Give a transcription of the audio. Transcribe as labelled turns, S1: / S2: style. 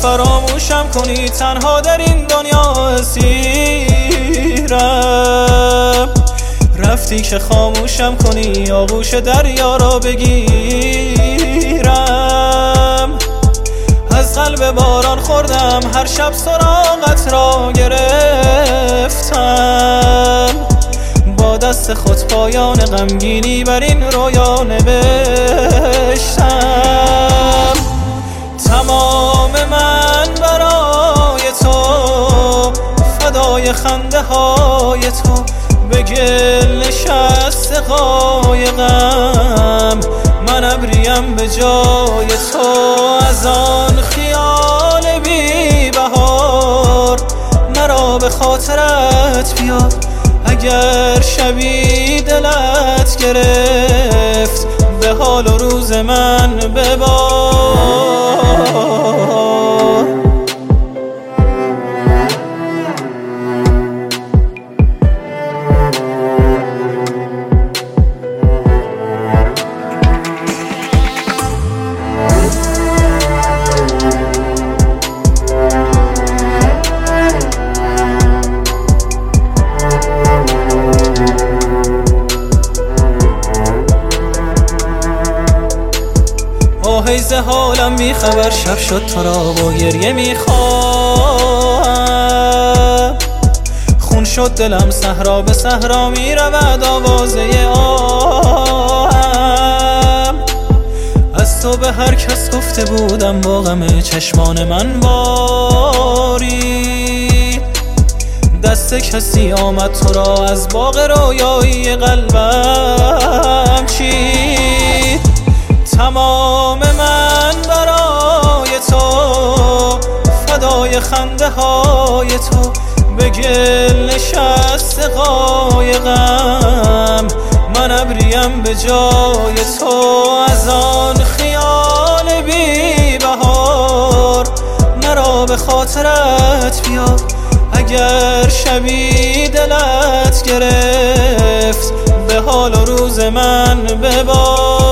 S1: فراموشم کنی تنها در این دنیا اسیرم. رفتی که خاموشم کنی آغوش دریا را بگیرم. از قلب باران خوردم هر شب سراغت را گرفتم. با دست خود پایان غمگینی بر این رویا نوشتم. تمام من برای تو، فدای خنده های تو، به گل نشسته قایقم. من ابریم به جای تو، از آن خیال بی بهار مرا به خاطرت بیار. اگر شبی دلت گرفت به حال و روز من ببار. حیز حالم بی خبر شب شد تو را با گریه میخواهم. خون شد دلم صحرا به صحرا می رود آوازه آهم. از تو به هر کس گفته بودم با غم چشمان من باری. دست کسی آمد تو را از باغ رویایی قلبم چید. تمام من برای تو، فدای خنده های تو، به گل نشسته قایقم. من ابریم به جای تو، از آن خیال بی بهار مرا به خاطرت بیار. اگر شبی دلت گرفت به حال و روز من ببار.